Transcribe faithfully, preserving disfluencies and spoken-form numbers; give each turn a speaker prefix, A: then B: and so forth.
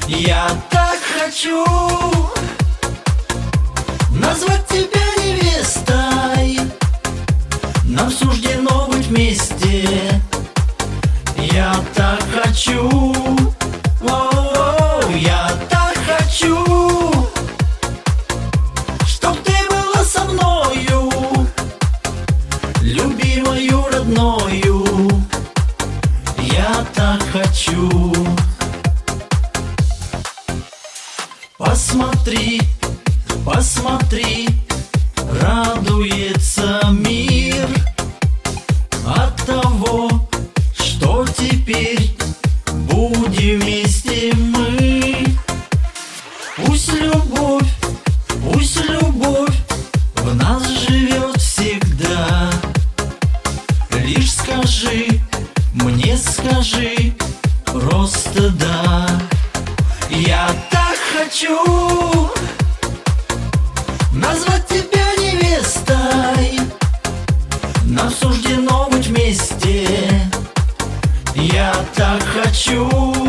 A: Я так хочу назвать тебя невестой. Нам суждено быть вместе. Я так хочу, о-о-о, я так хочу, чтоб ты была со мною, любимою родною. Я так хочу. Посмотри, посмотри, радуется мир от того, что теперь будем вместе мы. Пусть любовь, пусть любовь в нас живет всегда. Лишь скажи, мне скажи, просто да. Я так хочу назвать тебя невестой. Нам суждено быть вместе. Я так хочу.